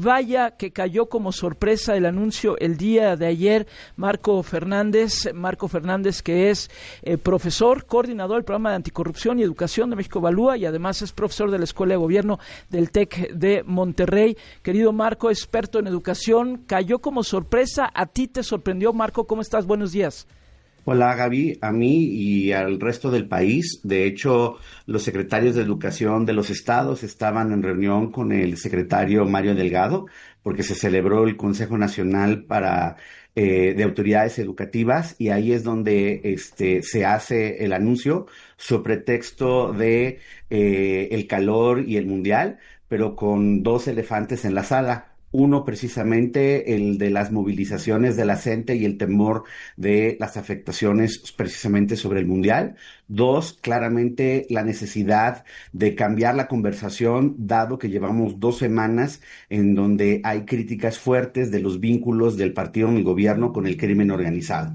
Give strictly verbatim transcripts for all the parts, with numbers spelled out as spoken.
vaya que cayó como sorpresa el anuncio el día de ayer. Marco Fernández, Marco Fernández que es eh, profesor, coordinador del programa de anticorrupción y educación de México Evalúa y además es profesor de la Escuela de Gobierno del TEC de Monterrey. Querido Marco, experto en educación, cayó como sorpresa. ¿A ti te sorprendió, Marco? ¿Cómo estás? Buenos días. Hola Gaby, a mí y al resto del país. De hecho, los secretarios de educación de los estados estaban en reunión con el secretario Mario Delgado porque se celebró el Consejo Nacional para eh, de Autoridades Educativas y ahí es donde este se hace el anuncio sobre pretexto de eh, el calor y el mundial, pero con dos elefantes en la sala. Uno, precisamente, el de las movilizaciones de la gente y el temor de las afectaciones precisamente sobre el Mundial. Dos, claramente la necesidad de cambiar la conversación, dado que llevamos dos semanas en donde hay críticas fuertes de los vínculos del partido en el gobierno con el crimen organizado.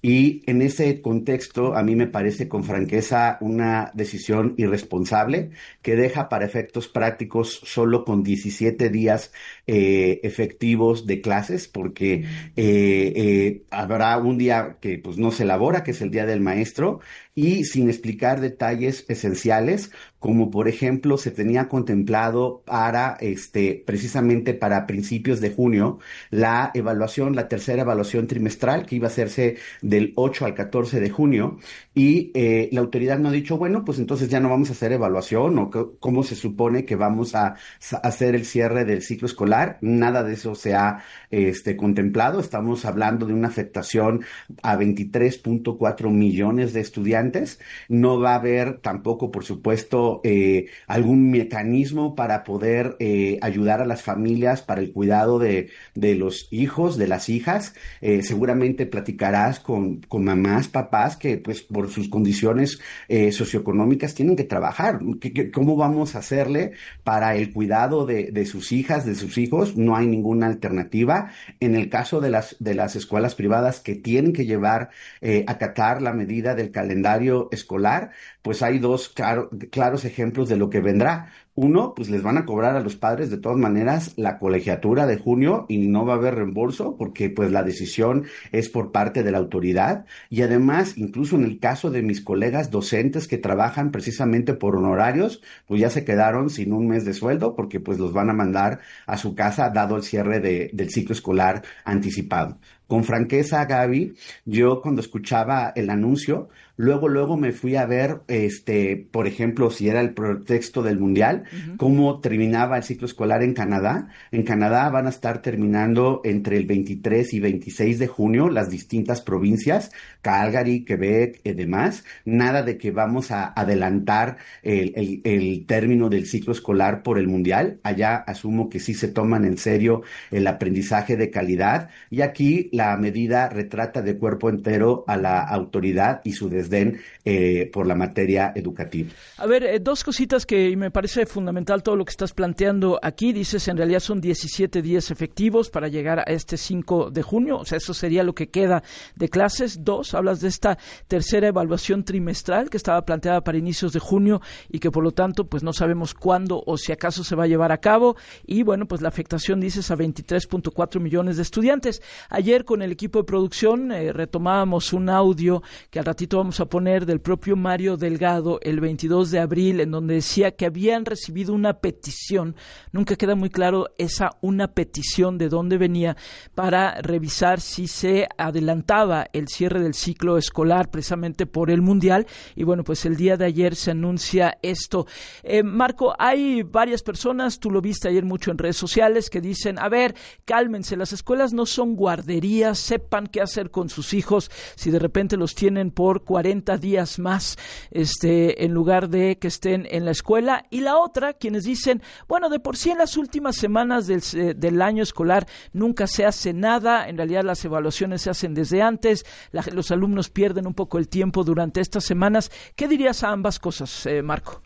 Y en ese contexto, a mí me parece con franqueza una decisión irresponsable que deja para efectos prácticos solo con diecisiete días eh, efectivos de clases, porque eh, eh, habrá un día que pues no se elabora, que es el Día del Maestro, y sin explicar detalles esenciales, como por ejemplo se tenía contemplado para, este, precisamente para principios de junio, la evaluación, la tercera evaluación trimestral, que iba a hacerse del ocho al catorce de junio, y eh, la autoridad no ha dicho, bueno, pues entonces ya no vamos a hacer evaluación, o c- cómo se supone que vamos a, a hacer el cierre del ciclo escolar. Nada de eso se ha este, contemplado. Estamos hablando de una afectación a veintitrés punto cuatro millones de estudiantes. No va a haber tampoco, por supuesto, eh, algún mecanismo para poder eh, ayudar a las familias para el cuidado de, de los hijos, de las hijas. Eh, seguramente platicarás con, con mamás, papás que pues por sus condiciones eh, socioeconómicas tienen que trabajar. ¿Qué, qué, cómo vamos a hacerle para el cuidado de, de sus hijas, de sus hijos? No hay ninguna alternativa. En el caso de las, de las escuelas privadas que tienen que llevar, eh, acatar la medida del calendario escolar, pues hay dos claro, claros ejemplos de lo que vendrá. Uno, pues les van a cobrar a los padres de todas maneras la colegiatura de junio y no va a haber reembolso porque pues la decisión es por parte de la autoridad. Y además, incluso en el caso de mis colegas docentes que trabajan precisamente por honorarios, pues ya se quedaron sin un mes de sueldo porque pues los van a mandar a su casa dado el cierre de, del ciclo escolar anticipado. Con franqueza, Gaby, yo cuando escuchaba el anuncio, luego, luego me fui a ver, este, por ejemplo, si era el pretexto del Mundial, Uh-huh. cómo terminaba el ciclo escolar en Canadá. En Canadá van a estar terminando entre el veintitrés y veintiséis de junio las distintas provincias, Calgary, Quebec y demás. Nada de que vamos a adelantar el, el, el término del ciclo escolar por el Mundial. Allá asumo que sí se toman en serio el aprendizaje de calidad y aquí la la medida retrata de cuerpo entero a la autoridad y su desdén eh, por la materia educativa. A ver, eh, dos cositas que me parece fundamental todo lo que estás planteando aquí. Dices, en realidad son diecisiete días efectivos para llegar a este cinco de junio, o sea, eso sería lo que queda de clases. Dos, hablas de esta tercera evaluación trimestral que estaba planteada para inicios de junio y que por lo tanto pues no sabemos cuándo o si acaso se va a llevar a cabo. Y bueno, pues la afectación, dices, a veintitrés punto cuatro millones de estudiantes. Ayer con el equipo de producción eh, retomábamos un audio que al ratito vamos a poner del propio Mario Delgado el veintidós de abril, en donde decía que habían recibido una petición, nunca queda muy claro esa una petición de dónde venía, para revisar si se adelantaba el cierre del ciclo escolar precisamente por el Mundial. Y bueno, pues el día de ayer se anuncia esto. Eh, Marco, hay varias personas, tú lo viste ayer mucho en redes sociales, que dicen, a ver, cálmense, las escuelas no son guarderías, sepan qué hacer con sus hijos si de repente los tienen por cuarenta días más, este, en lugar de que estén en la escuela. Y la otra, quienes dicen, bueno, de por sí en las últimas semanas del, del año escolar nunca se hace nada, en realidad las evaluaciones se hacen desde antes, la, los alumnos pierden un poco el tiempo durante estas semanas. ¿Qué dirías a ambas cosas, eh, Marco?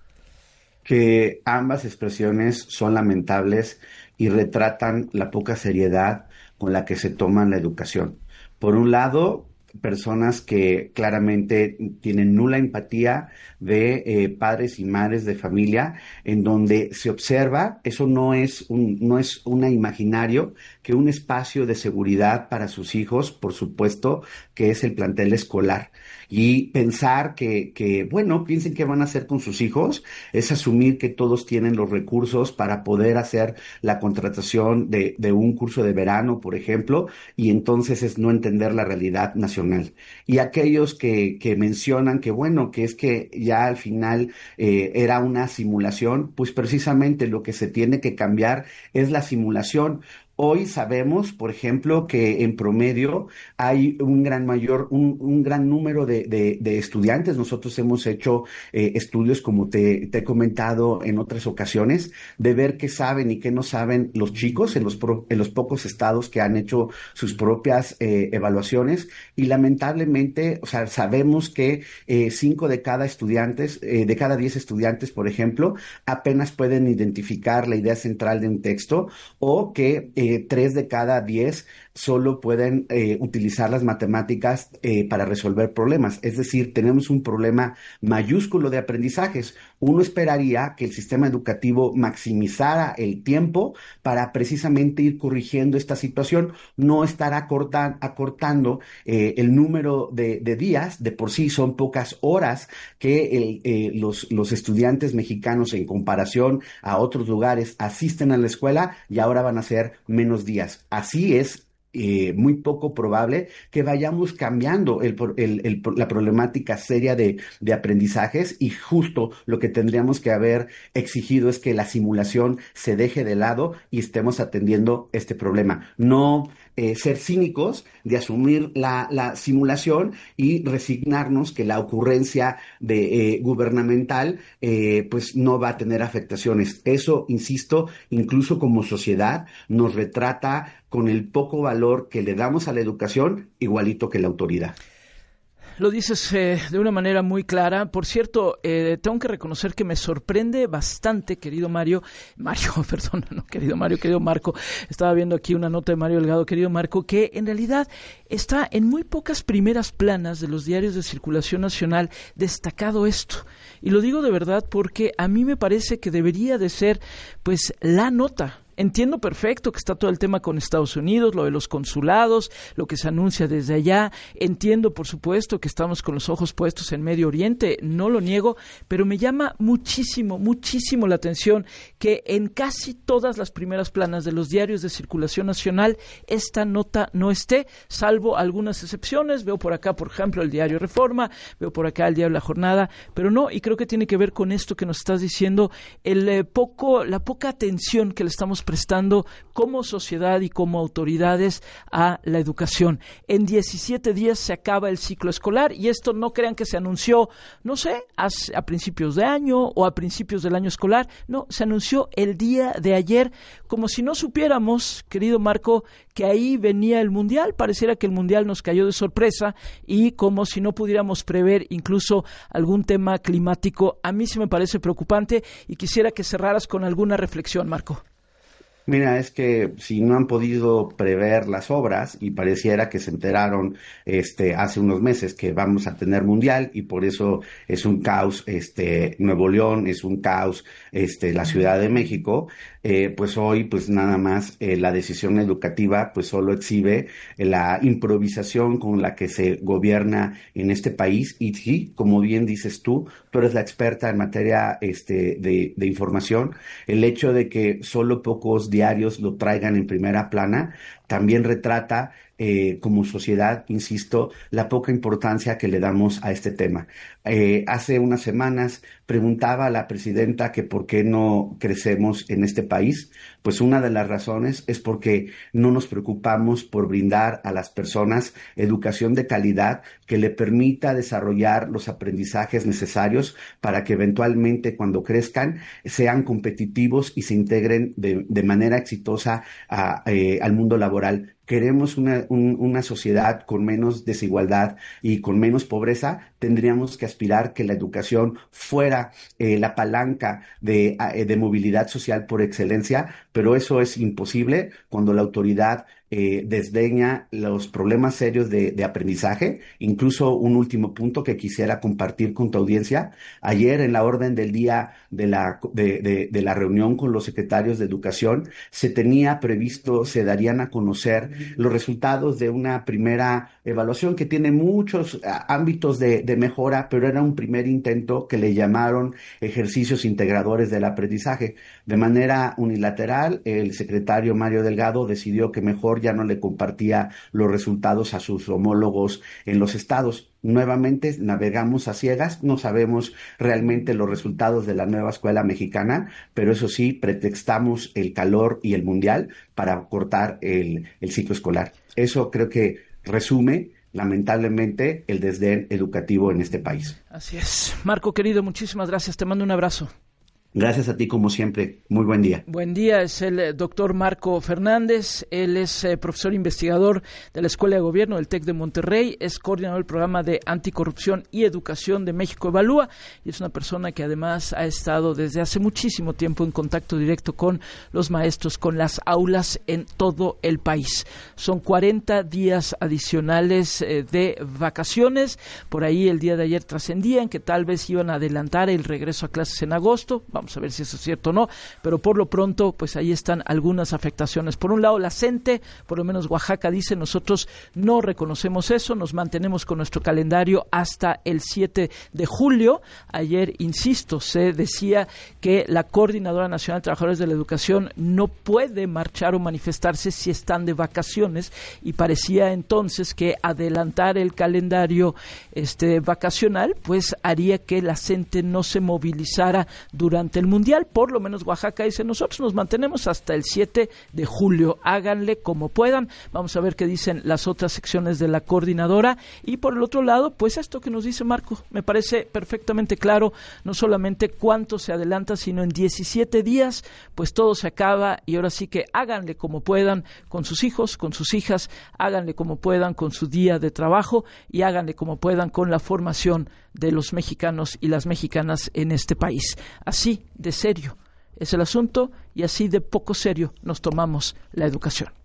Que ambas expresiones son lamentables y retratan la poca seriedad con la que se toma la educación. Por un lado, personas que claramente tienen nula empatía de eh, padres y madres de familia, en donde se observa, eso no es un, no es un imaginario, que un espacio de seguridad para sus hijos, por supuesto, que es el plantel escolar. Y pensar que, que, bueno, piensen qué van a hacer con sus hijos, es asumir que todos tienen los recursos para poder hacer la contratación de, de un curso de verano, por ejemplo, y entonces es no entender la realidad nacional. Y aquellos que, que mencionan que, bueno, que es que ya al final eh, era una simulación, pues precisamente lo que se tiene que cambiar es la simulación. Hoy sabemos, por ejemplo, que en promedio hay un gran mayor, un, un gran número de, de, de estudiantes. Nosotros hemos hecho eh, estudios, como te, te he comentado en otras ocasiones, de ver qué saben y qué no saben los chicos en los, pro, en los pocos estados que han hecho sus propias eh, evaluaciones. Y lamentablemente, o sea, sabemos que eh, cinco de cada estudiantes, eh, de cada diez estudiantes, por ejemplo, apenas pueden identificar la idea central de un texto, o que eh, Eh, tres de cada diez solo pueden eh, utilizar las matemáticas eh, para resolver problemas. Es decir, tenemos un problema mayúsculo de aprendizajes. Uno esperaría que el sistema educativo maximizara el tiempo para precisamente ir corrigiendo esta situación, no estar acortan, acortando eh, el número de, de días. De por sí son pocas horas que el, eh, los, los estudiantes mexicanos, en comparación a otros lugares, asisten a la escuela, y ahora van a ser menos días. Así es. Eh, muy poco probable que vayamos cambiando el, el, el, la problemática seria de, de aprendizajes, y justo lo que tendríamos que haber exigido es que la simulación se deje de lado y estemos atendiendo este problema. No eh, ser cínicos de asumir la, la simulación y resignarnos que la ocurrencia de, eh, gubernamental eh, pues no va a tener afectaciones. Eso, insisto, incluso como sociedad nos retrata con el poco valor que le damos a la educación, igualito que la autoridad. Lo dices eh, de una manera muy clara. Por cierto, eh, tengo que reconocer que me sorprende bastante, querido Mario, Mario, perdón, no, querido Mario, querido Marco, estaba viendo aquí una nota de Mario Delgado, querido Marco, que en realidad está en muy pocas primeras planas de los diarios de circulación nacional destacado esto. Y lo digo de verdad porque a mí me parece que debería de ser, pues, la nota. Entiendo perfecto que está todo el tema con Estados Unidos, lo de los consulados, lo que se anuncia desde allá. Entiendo, por supuesto, que estamos con los ojos puestos en Medio Oriente, no lo niego, pero me llama muchísimo, muchísimo la atención que en casi todas las primeras planas de los diarios de circulación nacional esta nota no esté, salvo algunas excepciones. Veo por acá, por ejemplo, el diario Reforma, veo por acá el diario La Jornada, pero no, y creo que tiene que ver con esto que nos estás diciendo, el eh, poco, la poca atención que le estamos prestando como sociedad y como autoridades a la educación. En diecisiete días se acaba el ciclo escolar, y esto no crean que se anunció, no sé, a, a principios de año o a principios del año escolar. No, se anunció el día de ayer, como si no supiéramos, querido Marco, que ahí venía el Mundial. Pareciera que el Mundial nos cayó de sorpresa, y como si no pudiéramos prever incluso algún tema climático. A mí sí me parece preocupante, y quisiera que cerraras con alguna reflexión, Marco. Mira, es que si no han podido prever las obras, y pareciera que se enteraron este hace unos meses que vamos a tener mundial, y por eso es un caos este Nuevo León, es un caos este la Ciudad de México, eh, pues hoy pues nada más eh, la decisión educativa pues solo exhibe la improvisación con la que se gobierna en este país. Y sí, como bien dices tú, tú eres la experta en materia este de, de información, el hecho de que solo pocos diarios lo traigan en primera plana también retrata eh, como sociedad, insisto, la poca importancia que le damos a este tema. Eh, hace unas semanas preguntaba a la presidenta que por qué no crecemos en este país. Pues una de las razones es porque no nos preocupamos por brindar a las personas educación de calidad que le permita desarrollar los aprendizajes necesarios para que eventualmente, cuando crezcan, sean competitivos y se integren de, de manera exitosa a, eh, al mundo laboral. Queremos una, un, una sociedad con menos desigualdad y con menos pobreza. Tendríamos que aspirar que la educación fuera eh, la palanca de, de movilidad social por excelencia, pero eso es imposible cuando la autoridad eh, desdeña los problemas serios de, de aprendizaje. Incluso un último punto que quisiera compartir con tu audiencia. Ayer en la orden del día de la, de, de, de la reunión con los secretarios de Educación, se tenía previsto, se darían a conocer los resultados de una primera evaluación que tiene muchos uh, ámbitos de, de mejora, pero era un primer intento que le llamaron ejercicios integradores del aprendizaje. De manera unilateral, el secretario Mario Delgado decidió que mejor ya no le compartía los resultados a sus homólogos en los estados. Nuevamente navegamos a ciegas, no sabemos realmente los resultados de la nueva escuela mexicana, pero eso sí, pretextamos el calor y el mundial para cortar el, el ciclo escolar. Eso creo que resume, lamentablemente, el desdén educativo en este país. Así es. Marco, querido, muchísimas gracias. Te mando un abrazo. Gracias a ti, como siempre. Muy buen día. Buen día, es el eh, doctor Marco Fernández. Él es eh, profesor investigador de la Escuela de Gobierno del TEC de Monterrey, es coordinador del programa de Anticorrupción y Educación de México Evalúa, y es una persona que además ha estado desde hace muchísimo tiempo en contacto directo con los maestros, con las aulas en todo el país. Son cuarenta días adicionales eh, de vacaciones. Por ahí el día de ayer trascendían que tal vez iban a adelantar el regreso a clases en agosto. Vamos Vamos a ver si eso es cierto o no, pero por lo pronto, pues ahí están algunas afectaciones. Por un lado, la CENTE, por lo menos Oaxaca, dice: nosotros no reconocemos eso, nos mantenemos con nuestro calendario hasta el siete de julio. Ayer, insisto, se decía que la Coordinadora Nacional de Trabajadores de la Educación no puede marchar o manifestarse si están de vacaciones, y parecía entonces que adelantar el calendario este vacacional pues haría que la CENTE no se movilizara durante el Mundial. Por lo menos Oaxaca dice: nosotros nos mantenemos hasta el siete de julio, háganle como puedan. Vamos a ver qué dicen las otras secciones de la coordinadora. Y por el otro lado, pues esto que nos dice Marco, me parece perfectamente claro, no solamente cuánto se adelanta, sino en diecisiete días, pues todo se acaba, y ahora sí que háganle como puedan con sus hijos, con sus hijas, háganle como puedan con su día de trabajo, y háganle como puedan con la formación de los mexicanos y las mexicanas en este país. Así de serio es el asunto, y así de poco serio nos tomamos la educación.